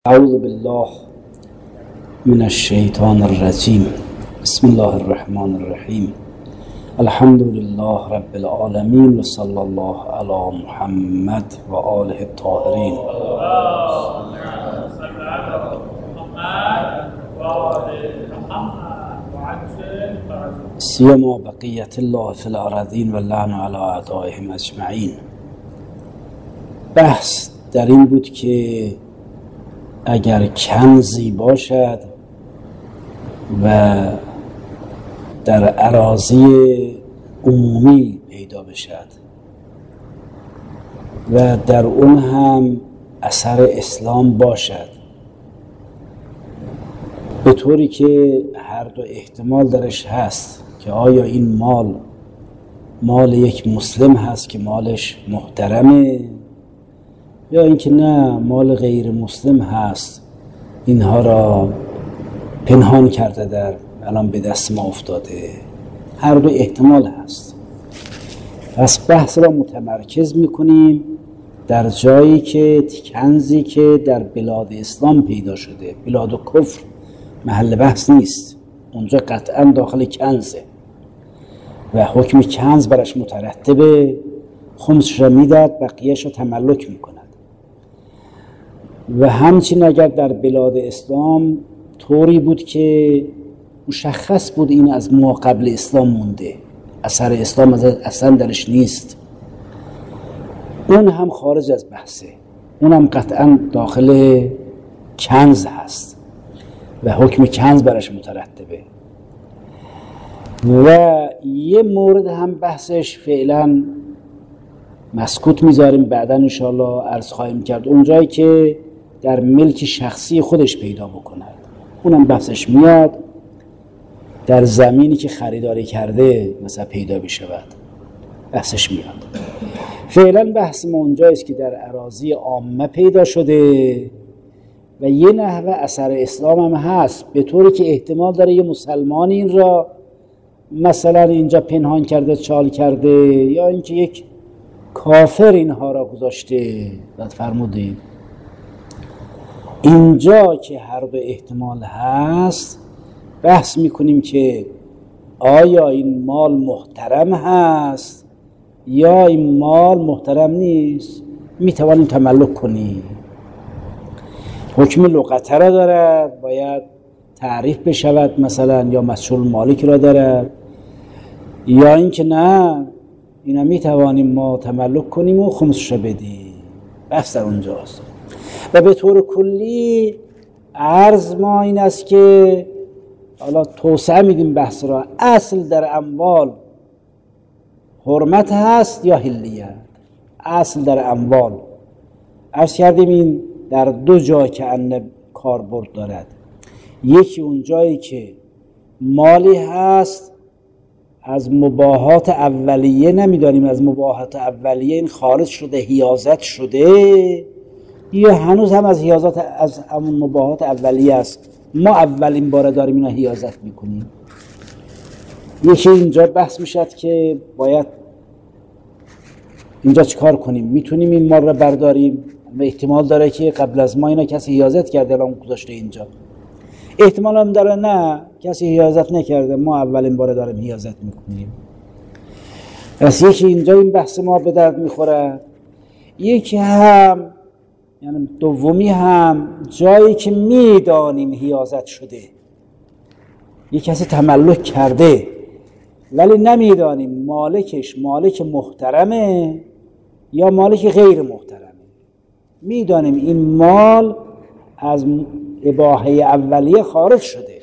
اعوذ بالله من الشیطان الرجیم. بسم الله الرحمن الرحیم. الحمد لله رب العالمین و صلی الله علی محمد و آله الطاهرین. سیما بقیت الله فی الارضین و لعن علی اعدائهم اجمعین. بحث در این بود که اگر کنزی باشد و در اراضی عمومی پیدا بشد و در اون هم اثر اسلام باشد، به طوری که هر دو احتمال درش هست که آیا این مال یک مسلم هست که مالش محترمه، یا اینکه نه مال غیر مسلم هست، اینها را پنهان کرده الان به دست ما افتاده. هر دو احتمال هست. پس بحث را متمرکز میکنیم در جایی که کنزی که در بلاد اسلام پیدا شده. بلاد و کفر محل بحث نیست، اونجا قطعا داخل کنزه و حکم کنز برش مترتبه. خمسش را میداد، بقیهش را تملک میکند. و همچنین اگر در بلاد اسلام طوری بود که مشخص بود این از ما قبل اسلام مونده، اثر اسلام اصلا درش نیست، اون هم خارج از بحثه، اون هم قطعا داخل کنز هست و حکم کنز برش مترتبه. و یه مورد هم بحثش فعلا مسکوت میذاریم، بعدا انشاءالله عرض خواهیم کرد، اونجایی که در ملک شخصی خودش پیدا بکند، اونم بحثش میاد. در زمینی که خریداری کرده مثلا پیدا بشود، بحثش میاد. فعلا بحث ما اونجاییست که در اراضی عامه پیدا شده و یه نحوه اثر اسلام هم هست، به طوری که احتمال داره یه مسلمانی این را مثلا اینجا پنهان کرده، چال کرده، یا اینکه یک کافر اینها را گذاشته. بعد فرمودید اینجا که هر دو احتمال هست، بحث میکنیم که آیا این مال محترم هست یا این مال محترم نیست. میتوانیم تملک کنیم. حکم لغته را دارد، باید تعریف بشود مثلا، یا مسئول مالک را دارد، یا اینکه نه اینا میتوانیم ما تملک کنیم و خمسش را بدیم. بحث در اونجاست. و به طور کلی عرض ما این است که حالا توسعه میدیم بحث را. اصل در اموال حرمت هست یا حلیت؟ اصل در اموال عرض کردیم این در دو جا که انه کاربرد دارد. یکی اون جایی که مالی هست از مباحات اولیه، نمیدانیم از مباحات اولیه این خارج شده، حیازت شده، یا هنوز هم از حیازت از همون مباحات اولیه است، ما اولین باره داریم اینا حیازت میکنیم. یکی اینجا بحث میشد که باید اینجا چیکار کنیم. میتونیم این مال را برداریم و احتمال داره که قبل از ما اینا کسی حیازت کرده الان گذاشته اینجا. احتمال هم داره نه کسی حیازت نکرده، ما اولین باره داریم حیازت میکنیم. پس یکی اینجا این بحث ما به درد میخوره. یکی هم یعنی دومی هم جایی که میدانیم حیازت شده، یک کسی تملک کرده ولی نمیدانیم مالکش مالک محترمه یا مالک غیر محترمه. میدانیم این مال از اباحه اولیه خارج شده،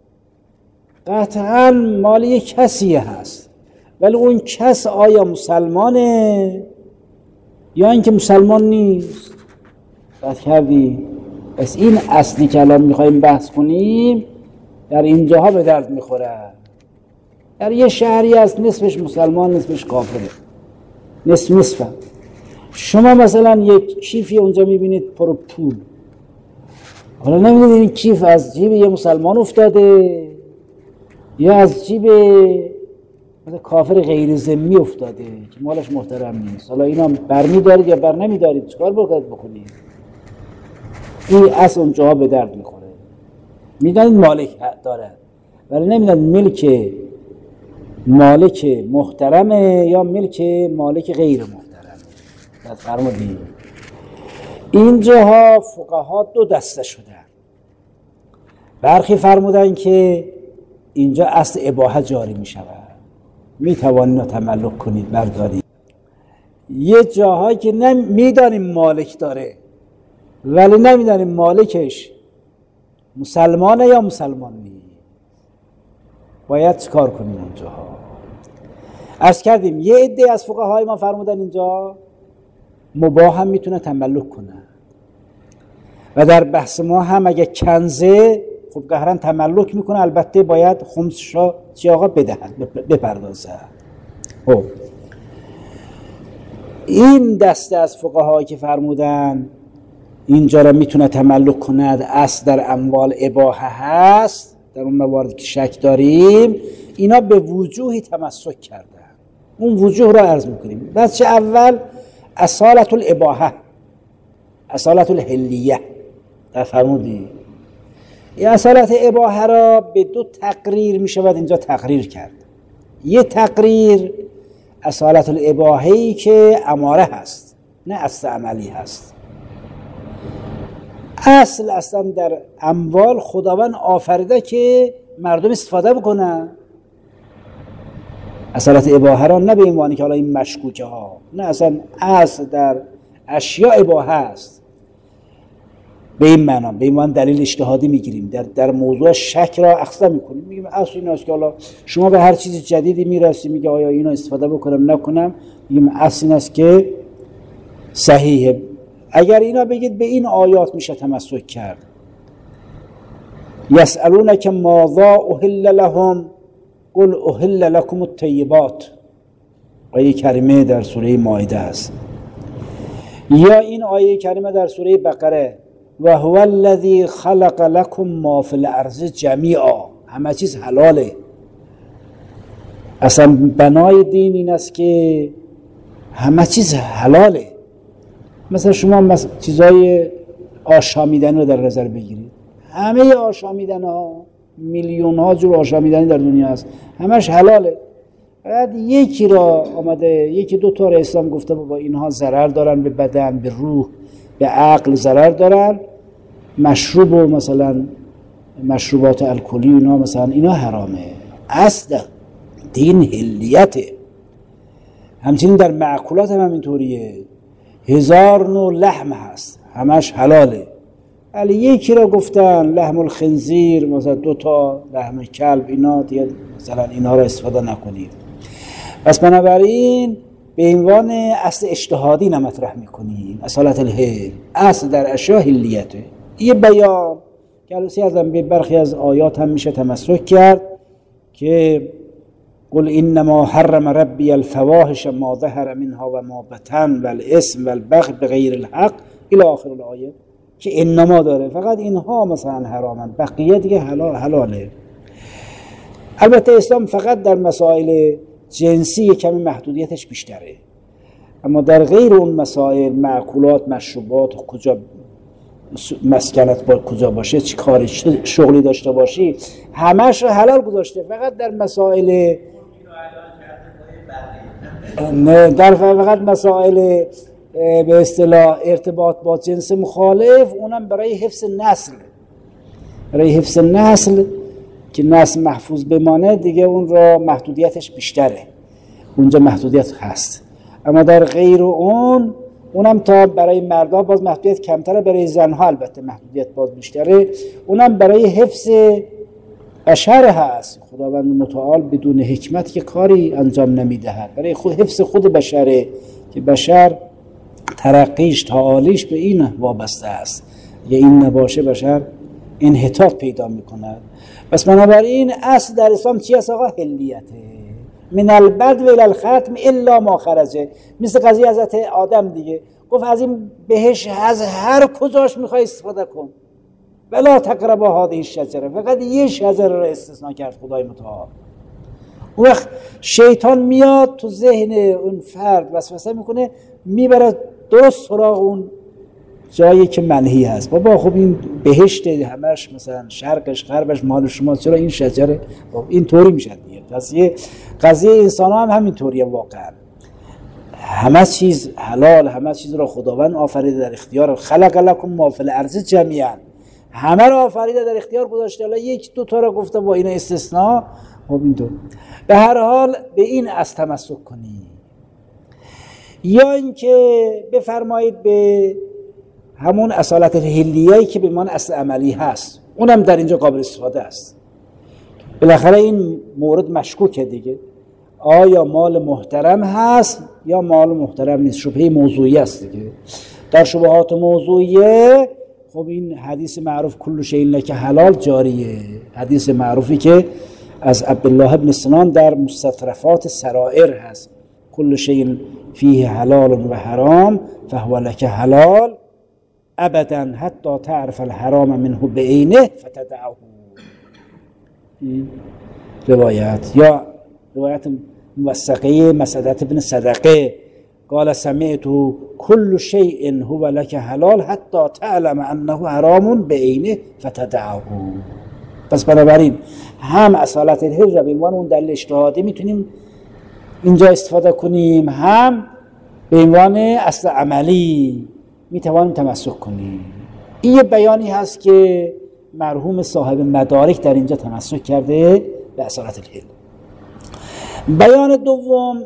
قطعا مال یک کسی هست، ولی اون کس آیا مسلمانه یا اینکه مسلمان نیست؟ بحث کردی. پس این اصلی که الان میخواییم بحث کنیم در اینجاها به درد میخوره. در یه شهری هست نصفش مسلمان نصفش کافره، نصف. شما مثلا یک کیفی اونجا میبینید پر پول، حالا نمیدونید این کیف از جیب یه مسلمان افتاده یا از جیب مثلا کافر غیر ذمی افتاده که مالش محترم نیست. حالا اینا برمیدارید یا بر نمیدارید، چیکار باید بکنید؟ این اصل اونجاها به درد میخوره. میدانید مالک دارد ولی نمیدانید مالک محترمه یا مالک غیر محترمه. از فرمودید اینجاها فقها دو دسته شدن. برخی فرمودن که اینجا اصل اباحه جاری می شود، می توانید تملک کنید بردارید. یه جاهایی که میدانیم مالک داره ولی نمیدانیم مالکش مسلمانه یا مسلمان نیست، باید چیکار کنیم اونجاها؟ عرض کردیم یه عده از فقهای ما فرمودن اینجا مباح هم میتونه تملک کنه و در بحث ما هم اگه کنزه خب قهرن تملک میکنه، البته باید خمسشا چی آقا بدهد بپردازه. خب این دسته از فقهایی که فرمودن اینجا را میتونه تملک کند، اصل در اموال اباحه هست، در اون مواردی که شک داریم، اینا به وجوهی تمسک کردن. اون وجوه را عرض میکنیم. بس اول اصالت الاباحه، اصالت الحلیه در فرمودی. این اصالت اباحه را به دو تقریر میشود اینجا تقریر کرد. یه تقریر اصالت الاباحه‌ای که اماره هست، نه اصل عملی هست. اصلا در اموال خداوند آفریده که مردم استفاده بکنن. اصالت اباحه را نه به این معنی که حالا این مشکوکه ها، نه، اصلا اصل در اشیاء اباحه است. به این معنی، به این معنی دلیل اجتهادی میگیریم، در موضوع شک را اخذ میکنیم، میگیم اصل این است که حالا شما به هر چیز جدیدی میرسی میگه آیا اینو استفاده بکنم نکنم، میگیم اصل این است که صحیحه. اگر اینا بگید به این آیات میشه تمسک کرد. یسألونک ماذا احل لهم قل احل لکم الطیبات، آیه کریمه در سوره مائده است. یا این آیه کریمه در سوره بقره و هو الذی خلق لکم ما فی الارض جمیعا، همه چیز حلاله. اصلا بنای دین این است که همه چیز حلاله. مثلا شما چیزای آشامیدنی رو در نظر بگیرید، همه آشامیدن ها، میلیون ها جور آشامیدنی در دنیا هست، همش حلاله. بعد یکی را آمده، یکی دو تا را اسلام گفته با اینها ضرر دارن به بدن، به روح، به عقل ضرر دارن. مشروب و مثلا مشروبات الکلی اینا مثلا اینا حرامه. اصل دین حلیته. همچنین در معقولات هم اینطوریه، 1000 نوع لحم هست، همش حلاله. ولی یکی را گفتن لحم الخنزیر، مثلا 2 تا لحم کلب، اینا دیگه مثلا اینا را استفاده نکنید. پس بنابراین به عنوان اصل اجتهادی مطرح میکنیم اصالت الحل، اصل در اشیاء حلیته. یه بیان که البته ازم به برخی از آیات هم میشه تمسک کرد که قل انما حرم ربی الفواحش ما ظهر منها و ما بطن والاسم والبغی بغیر الحق الی آخر الآیه، که انما داره، فقط اینها مثلا حرامن، بقیه دیگه حلاله. البته اسلام فقط در مسائل جنسی کمی محدودیتش بیشتره، اما در غیر اون مسائل، معقولات، مشروبات، کجا مسکنت کجا باشه، چی کاری شغلی داشته باشی، همش رو حلال گذاشته. فقط در مسائل فقط مسائل به اصطلاح ارتباط با جنس مخالف، اونم برای حفظ نسل، برای حفظ نسل که نسل محفوظ بمانه دیگه اون را محدودیتش بیشتره، اونجا محدودیت هست. اما در غیر اونم تا برای مردها باز محدودیت کمتره، برای زنها البته محدودیت باز بیشتره، اونم برای حفظ بشر هست. خداوند متعال بدون حکمت که کاری انجام نمیدهد، برای حفظ خود بشره که بشر ترقیش، تعالیش به این وابسته است. اگه این نباشه بشر انحطاط پیدا میکند. پس بنابراین اصل در اسلام چی است آقا؟ حلیته. من البدو الی الختم الا ما خرجه. مثل قضیه حضرت آدم دیگه، گفت از این بهش از هر کجاش میخوای استفاده کن، ولا تقربوا هذه الشجره، فقط یه شجره را استثناء کرد خدای متعال. اون وقت شیطان میاد تو ذهن اون فرد وسوسه میکنه، میبره درست سراغ اون جایی که منهی هست. بابا خب این بهشت همش مثلا شرقش غربش مال شما، چرا این شجره؟ این طوری میشه دیگه. قضیه انسان ها هم همینطوریه واقعا. همه چیز حلال، همه چیز را خداوند آفریده در اختیار. خلق لکم ما فی الارض جمیعا، همه را آفریده در اختیار گذاشته. حالا یک دو تا را گفته با این استثناء. خب اینطور به هر حال به این از تمسک کنی، یا اینکه بفرمایید به همون اصالت الحلیه‌ای که به معنی اصل عملی هست، اونم در اینجا قابل استفاده است. بالاخره این مورد مشکوکه دیگه، آیا مال محترم هست یا مال محترم نیست؟ شبهه موضوعی است دیگه. در شبهات موضوعیه خب این حدیث معروف کل شیء لک حلال جاریه، حدیث معروفی که از عبدالله بن سنان در مستطرفات سرائر هست، کل شیء فیه حلال و حرام فهو لک حلال ابدا حتی تعرف الحرام منه بعینه فتدعه. روایت یا روایت موثقه مسعدة بن صدقه قال سمعت كل شيء هو لك حلال حتى تعلم انه حرام بعینه فتدعه. پس بنابراین هم اصالت الحل را به عنوان اون دلیل اجتهادی میتونیم اینجا استفاده کنیم، هم به عنوان اصل عملی میتوانیم تمسک کنیم. این یه بیانی هست که مرحوم صاحب مدارک در اینجا تمسک کرده به اصالت الحل. بیان دوم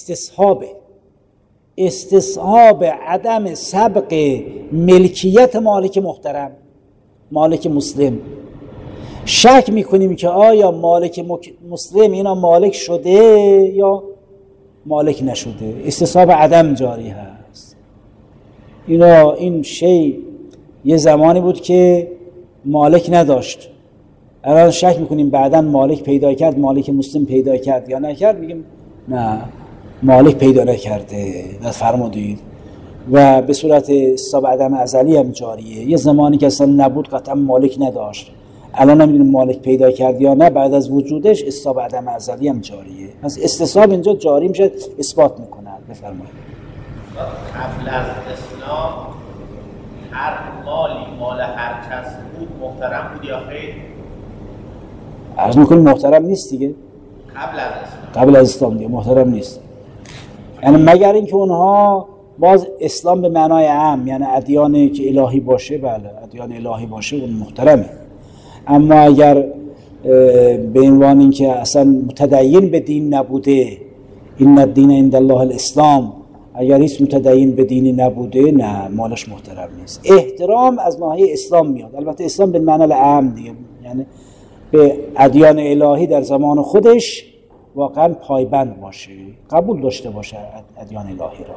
استصحاب عدم سبق ملکیت مالک محترم، مالک مسلم. شک میکنیم که آیا مالک مسلم اینا مالک شده یا مالک نشده. استصحاب عدم جاری هست. این شی یه زمانی بود که مالک نداشت، الان شک میکنیم بعداً مالک پیدا کرد، مالک مسلم پیدا کرد یا نکرد، میگیم نه مالک پیدا نکرده. فرمودید و به صورت استصحاب عدم ازلی هم جاریه. یه زمانی که اصلا نبود قطعا مالک نداشت، الان هم میدونیم مالک پیدا کرد یا نه، بعد از وجودش استصحاب عدم ازلی هم جاریه. پس استصحاب اینجا جاری میشه، اثبات میکنند. بفرمایید. قبل از اسلام هر مالی مال هر کس بود محترم بود یا خیر؟ عرض میکنیم محترم نیست دیگه. قبل از اسلام دیگه محترم نیست. یعنی مگر اینکه اونها باز اسلام به معنای عام، یعنی ادیانی که الهی باشه، بله ادیان الهی باشه اون محترمه. اما اگر به عنوان اینکه اصلا متدین به دین نبوده، این الدین عند الله الاسلام، اگر هیچ متدین به دینی نبوده، نه مالش محترم نیست. احترام از ناحیه اسلام میاد، البته اسلام به معنی عام دیگه، یعنی به ادیان الهی در زمان خودش واقعا پایبند باشه، قبول داشته باشه ادیان الهی را.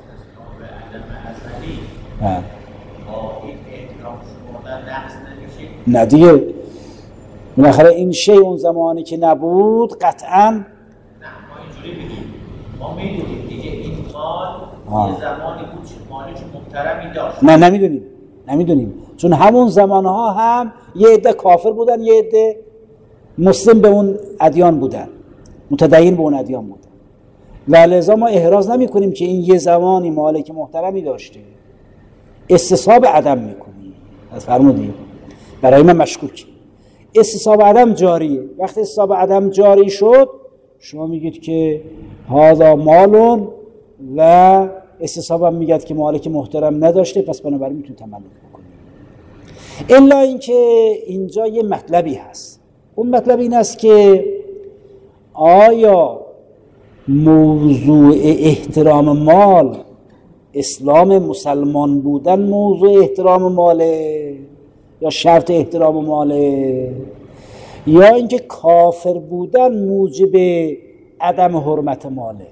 نه دیگه، بالاخره این شی اون زمانی که نبود قطعاً نه. ما اینجوری بگیم، ما میدونیم دیگه این مال یه زمانی بود که مالک محترمی داشت. نه نمیدونیم، چون همون زمانها هم یه عده کافر بودن، یه عده مسلم به اون ادیان بودن، متدین به اون ادیان بودن، و لذا ما احراز نمی کنیم که این یه زمانی مالک محترمی داشته. استصحاب عدم میکنیم. از فرمودیم برای من مشکوک. استصحاب عدم جاریه. وقتی استصحاب عدم جاری شد، شما میگید که هذا مالون، و استصحاب هم میگید که مالک محترم نداشته، پس بنابراین میتونید تملک بکنید. الا اینکه اینجا یه مطلبی هست. اون مطلب این است که آیا موضوع احترام مال، اسلام مسلمان بودن موضوع احترام ماله یا شرط احترام ماله، یا اینکه کافر بودن موجب عدم حرمت ماله؟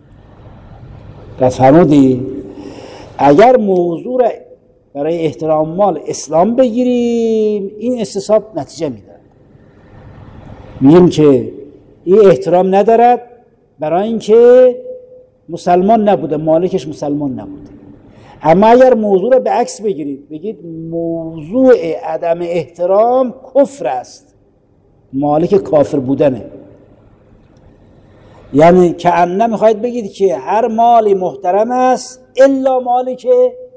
فرمودی اگر موضوع برای احترام مال اسلام بگیریم، این استصحاب نتیجه میده. میگیم که این احترام ندارد برای اینکه مسلمان نبوده، مالکش مسلمان نبوده. اما اگر موضوع رو به عکس بگیرید، بگید موضوع عدم احترام کفر است، مالک کافر بودنه، یعنی کأنه میخواید بگید که هر مالی محترم است الا مالک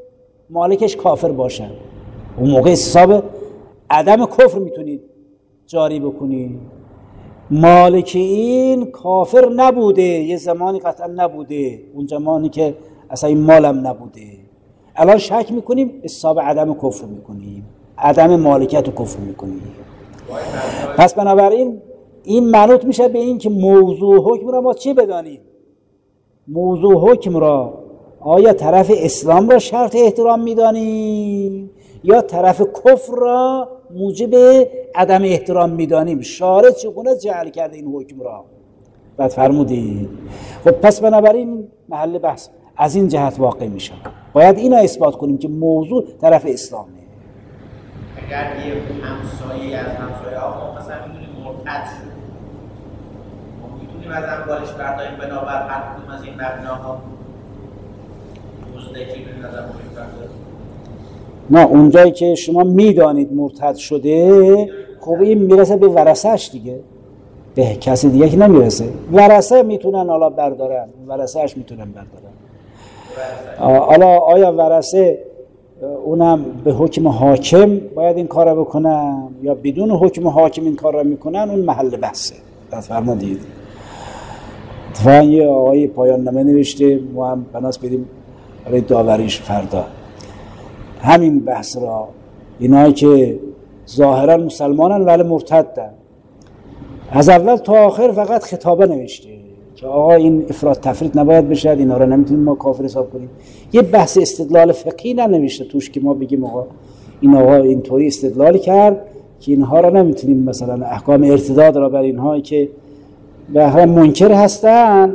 مالکش کافر باشن، اون موقع حساب عدم کفر میتونید جاری بکنید. مالک این کافر نبوده، یه زمانی قطعا نبوده، اون زمانی که اصلا این مالم نبوده، الان شک میکنیم حساب عدم کفر میکنیم، عدم مالکیت رو کفر میکنیم. پس بنابراین این منوط میشه به این که موضوع حکم را ما چی بدانیم؟ موضوع حکم را آیا طرف اسلام را شرط احترام میدانیم یا طرف کفر را موجب عدم احترام میدانیم؟ شارع چگونه جعل کرده این حکم را؟ بعد فرمودید خب پس بنابراین محل بحث از این جهت واقع میشه، باید اینا اثبات کنیم که موضوع طرف اسلامه. اگر یه همسایه از همسایه ها مثلا میدونیم مرتد شد، ما میتونیم از اموالش برداریم بنابر هر کدوم از این مبناها مزدکی به نظر مرتد؟ نه، اونجایی که شما میدانید مرتد شده، خب این میرسه به ورثه‌اش دیگه، به کسی دیگه که نمیرسه. ورثه میتونن حالا بردارن، ورثه‌اش میتونن بردارن. حالا آیا ورثه اونم به حکم حاکم باید این کار رو بکنن یا بدون حکم حاکم این کار رو میکنن؟ اون محل بحثه. فرمودید اتفاقا یه آقای پایان نامه نوشته، ما هم بناس بدیم برای داوریش فردا همین بحث را. اینایی که ظاهرا مسلمانن ولی مرتدن، از اول تا آخر فقط خطابه نوشته که آقا این افراط تفریط نباید بشه، اینا رو نمیتونیم ما کافر حساب کنیم. یه بحث استدلال فقهی ننوشته توش که ما بگیم آقا این آقا اینطوری استدلال کرد که اینها رو نمیتونیم مثلا احکام ارتداد را بر اینهایی که به هر منکر هستن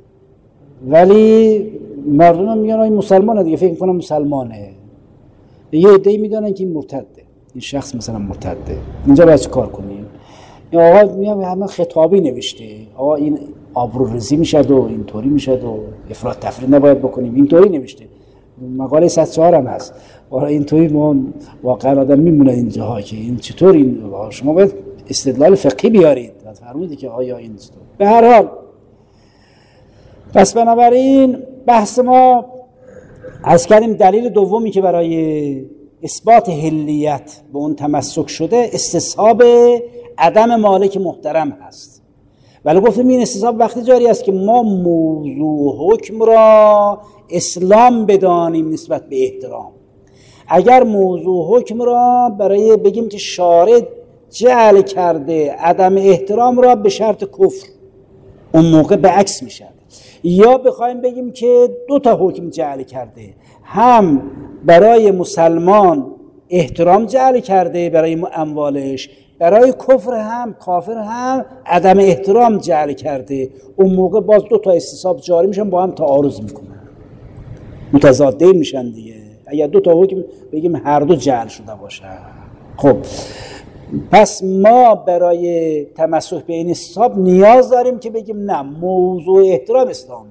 ولی مردم میگن این مسلمانه دیگه، فکر کنم مسلمانه، یه عده‌ای میدونن که این مرتده، این شخص مثلا مرتده، اینجا باید چه کار کنیم؟ یا آقا میگم همه خطابی نوشته آقا این آبروریزی میشد و اینطوری میشد و افراط تفریط نباید بکنیم، اینطوری نوشته، مقاله 104 هم هست. حالا اینطوری ما واقعا آدم میمونه اینجاها که این چطور این شما باید استدلال فقهی بیارید. فرمودید که آیا این چطور؟ به هر حال پس بنابراین بحث ما از کردیم دلیل دومی که برای اثبات حلیت به اون تمسک شده استصحاب عدم مالک محترم هست. ولی گفتیم این استصحاب وقتی جاری است که ما موضوع حکم را اسلام بدانیم نسبت به احترام. اگر موضوع حکم را برای بگیم که شارع جعل کرده عدم احترام را به شرط کفر، اون موقع به عکس میشه. یا بخوایم بگیم که دو تا حکم جعل کرده، هم برای مسلمان احترام جعل کرده برای اموالش، برای کفر هم کافر هم عدم احترام جعل کرده، اون موقع باز دو تا استصحاب جاری میشن، با هم تعارض میکنن، متضادین میشن دیگه. اگر دو تا حکم بگیم هر دو جعل شده باشه. خب پس ما برای تمسک به این استصحاب نیاز داریم که بگیم نه، موضوع احترام اسلامه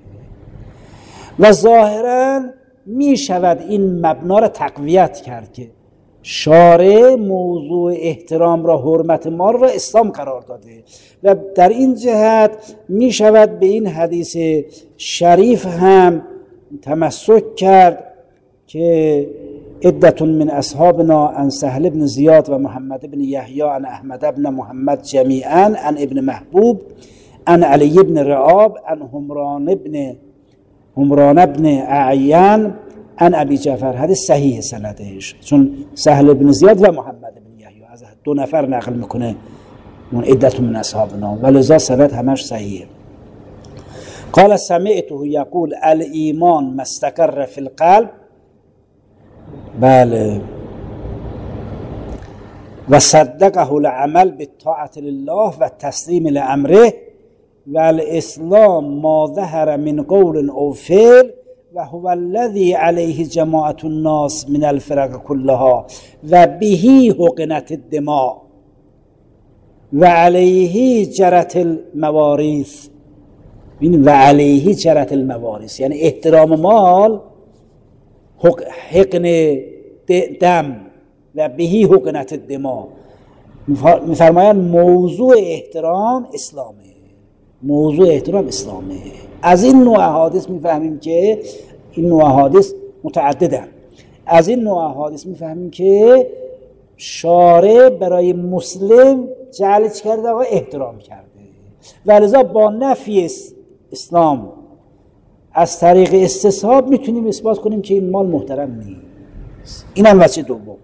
و ظاهرا می شود این مبنا را تقویت کرد که شارع موضوع احترام را، حرمت مال را اسلام قرار داده و در این جهت می شود به این حدیث شریف هم تمسک کرد که عدة من اصحابنا عن سهل بن زیاد و محمد بن یحیی عن احمد بن محمد جمیعا عن ابن محبوب عن علی بن رعاب عن همران بن اعیان عن ابی جعفر. حدیث صحیح سندش، چون سهل بن زیاد و محمد بن یحیی از دو نفر نقل میکنه اون عدة من اصحابنا، ولذا سند همش صحیحه. قال سمعته یقول الایمان ما استقر فی القلب، بله، و صدقه العمل بالطاعة لله و تسلیم لامره و الاسلام ما ظهر من قول او فعل و هو الذي علیه جماعة الناس من الفرق كلها و به حقنت الدماء و علیه جرت الموارث. و علیه جرت الموارث یعنی احترام مال، حقن دم و بهی حقنت الدماء. میفرمایند موضوع احترام اسلامه، موضوع احترام اسلامه. از این نوع احادیث میفهمیم که این نوع احادیث متعددن. از این نوع احادیث میفهمیم که شارع برای مسلم جعل چی کرده؟ آقا احترام کرده. ولذا با نفی اسلام از طریق استصحاب میتونیم اثبات کنیم که این مال محترم نیست. این هم وجه دوم.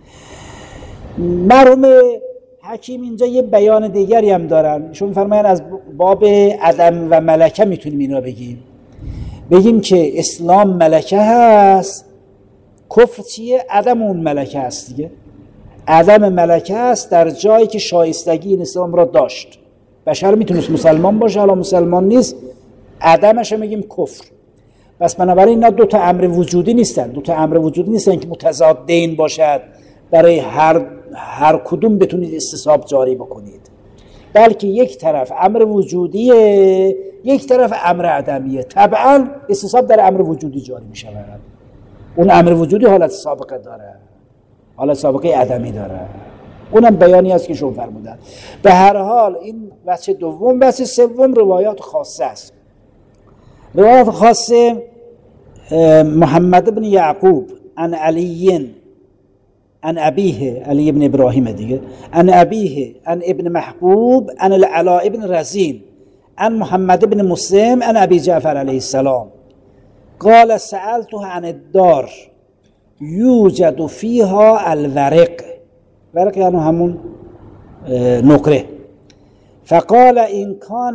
مرحوم حکیم اینجا یه بیان دیگری هم دارن، چون فرماین از باب عدم و ملکه میتونیم این را بگیم که اسلام ملکه هست، کفر چیه؟ عدم اون ملکه هست دیگه. عدم ملکه هست در جایی که شایستگی این اسلام را داشت. بشر میتونست مسلمان باشه، حالا مسلمان نیست، عدمش میگیم کفر. پس بنابراین اینا دو تا امر وجودی نیستن، که متضادین باشد برای هر کدوم بتونید استصحاب جاری بکنید، بلکه یک طرف امر وجودیه، یک طرف امر عدمیه. طبعا استصحاب در امر وجودی جاری می شود. اون امر وجودی حالت سابقه داره، حالت سابقه عدمی داره. اونم بیانی است که شما فرمودن. به هر حال این وجه دوم. وجه سوم روایات خاصه است. روایات خاصه محمد بن یعقوب عن علی عن ابیه، علی ابن ابراهیم دیگه، عن ابیه عن ابن محبوب عن العلاء ابن رزین عن محمد بن مسلم عن ابی جعفر علیه السلام قال سألته عن الدار یوجد فیها الورق، ورق یعنی همون نقره، فقال این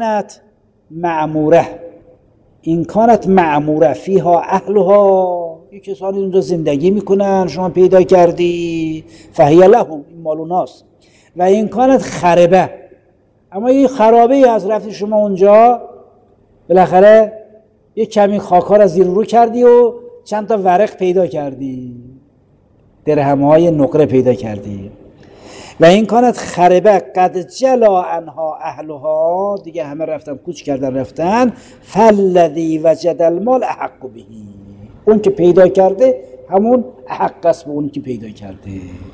کانت معموره فیها اهلها، یک کسانی اونجا زندگی میکنن، شما پیدا کردی، فهی لهم، این مال اوناست. و این کانت خربه، اما این خرابه از رفتی شما اونجا، بالاخره یک کمی خاکار از زیر رو کردی و چند تا ورق پیدا کردی، درهم‌های نقره پیدا کردی. و این کانت خربه قد جلا عنها اهلها، دیگه همه رفتن کوچ کردن رفتن، فالذی وجد المال احق بهی، اون که پیدا کرده همون احق است به اون که پیدا کرده.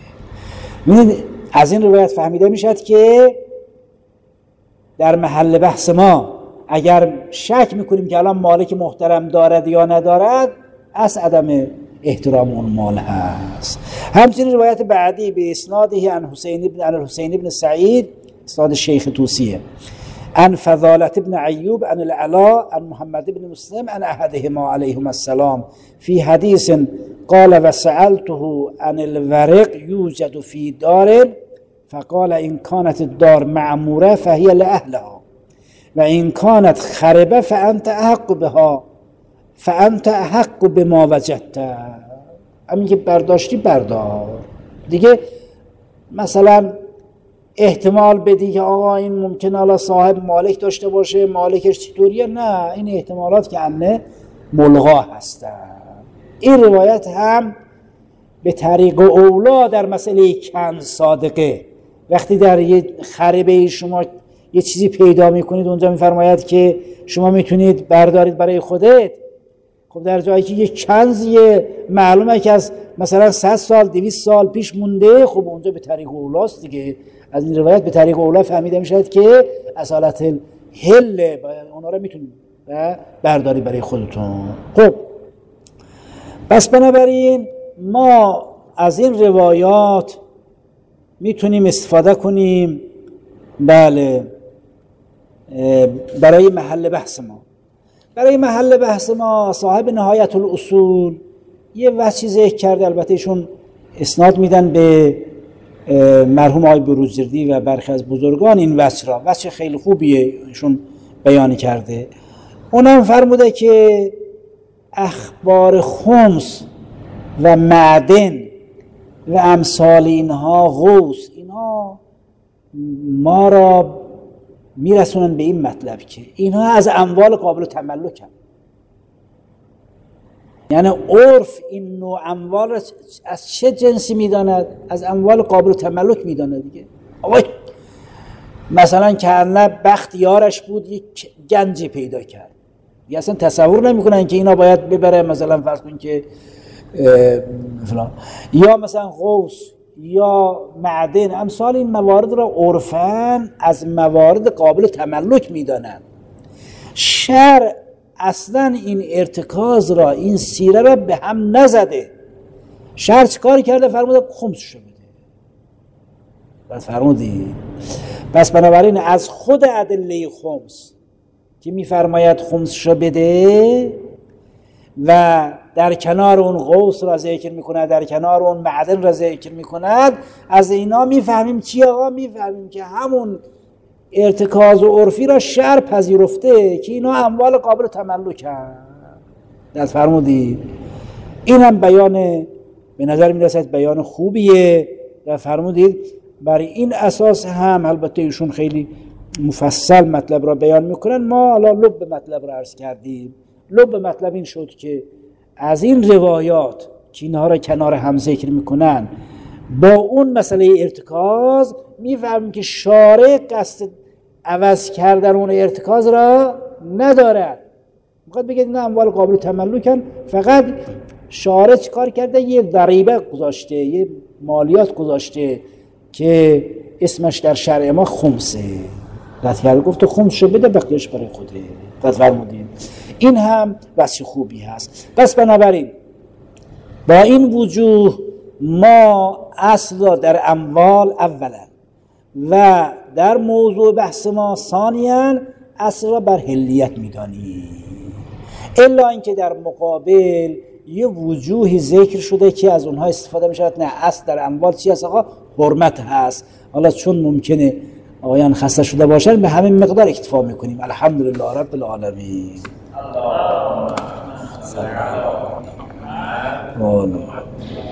از این روایت فهمیده میشد که در محل بحث ما اگر شک میکنیم که الان مالک محترم دارد یا ندارد، از عدم احترام اون مال هست. همچنین روایت بعدی به اسناده عن الحسین بن سعید، اسناد شیخ توسیه، عن فضالة بن عیوب عن العلاء عن محمد بن مسلم عن احدهما علیهما السلام فی حدیث قال وسألته عن الورق یوجد فی دار فقال این کانت الدار معموره فهی لأهلها و این کانت خربه فانت احق بما وجدت. همین که برداشتی بردار دیگه. مثلا احتمال بدی که آقا این ممکنه حالا صاحب مالک داشته باشه، مالکش چطوریه، نه، این احتمالات که همه ملغا هستن. این روایت هم به طریق اولا در مسئله کنز صادقه، وقتی در یه خربه شما یه چیزی پیدا میکنید، اونجا میفرماید که شما میتونید بردارید برای خودت. خب در جایی که یک کنزیه معلومه که از مثلا 100 سال 200 سال پیش مونده، خب اونجا به طریق اولاست دیگه. از این روایت به طریق اولا فهمیده میشد که اصالت حل اونا رو میتونید برداری برای خودتون. خب پس بنابراین ما از این روایات میتونیم استفاده کنیم، بله، برای محل بحث ما. برای محل بحث ما صاحب نهایت الاصول یه وجهی ذکر کرده، البته ایشون اسناد میدن به مرحوم آقای بروجردی و برخی از بزرگان این وجه را، وجه خیلی خوبیه ایشون بیان کرده. اونم فرموده که اخبار خمس و معدن و امثال اینها، غوث، اینها ما را میرسونن به این مطلب که اینها از اموال قابل تملک هم. یعنی عرف این نوع اموال را از چه جنسی میداند؟ از اموال قابل تملک میداند دیگه. آقای مثلا که بخت یارش بود یک گنجی پیدا کرد، یا اصلا تصور نمیکنن که اینا باید ببره، مثلا فرض کن که فلان، یا مثلا غوث یا معدن، امثال این موارد را عرفاً از موارد قابل تملک میدانند. شرع اصلا این ارتکاز را، این سیره را به هم نزده. شرع چه کاری کرده؟ فرموده خمسشو بده. بس فرمودی پس بنابراین از خود ادله خمس که میفرماید خمسشو بده و در کنار اون قوس را ذکر میکند، در کنار اون معدن را ذکر میکند، از اینا میفهمیم چی آقا؟ میفهمیم که همون ارتکاز و عرفی را شرع پذیرفته که اینا اموال قابل تملک هست. دست فرمودید. این هم بیان به نظر میرسد بیان خوبیه. در فرمودید برای این اساس هم البته ایشون خیلی مفصل مطلب را بیان میکنن، ما حالا لب مطلب را عرض کردیم. لب مطلب این شد که از این روایات که اینها را کنار هم ذکر میکنن با اون مسئله ارتکاز میفهمیم که شارع قصد عوض کردن اون ارتکاز را ندارد. میخواد بگه اینا اموال قابل تملکن، فقط شارع چیکار کرده؟ یه ضریبه گذاشته، یه مالیات گذاشته که اسمش در شرع ما خمسه. رد کرده گفت خمسشو بده، بقیه‌اش برای خوده. رد فرمودیم. این هم وصف خوبی هست. پس بنابراین با این وجوه ما اصل را در اموال اولا و در موضوع بحث ما ثانیاً اصل را بر حلیت می‌دانیم، الا اینکه در مقابل یه وجوهی ذکر شده که از اونها استفاده می‌شود. نه، اصل در اموال چی هست آقا؟ حرمت هست. حالا چون ممکنه آقایان خسته شده باشن به همین مقدار اکتفا میکنیم. الحمدلله رب العالمین. اللهم صل علی محمد.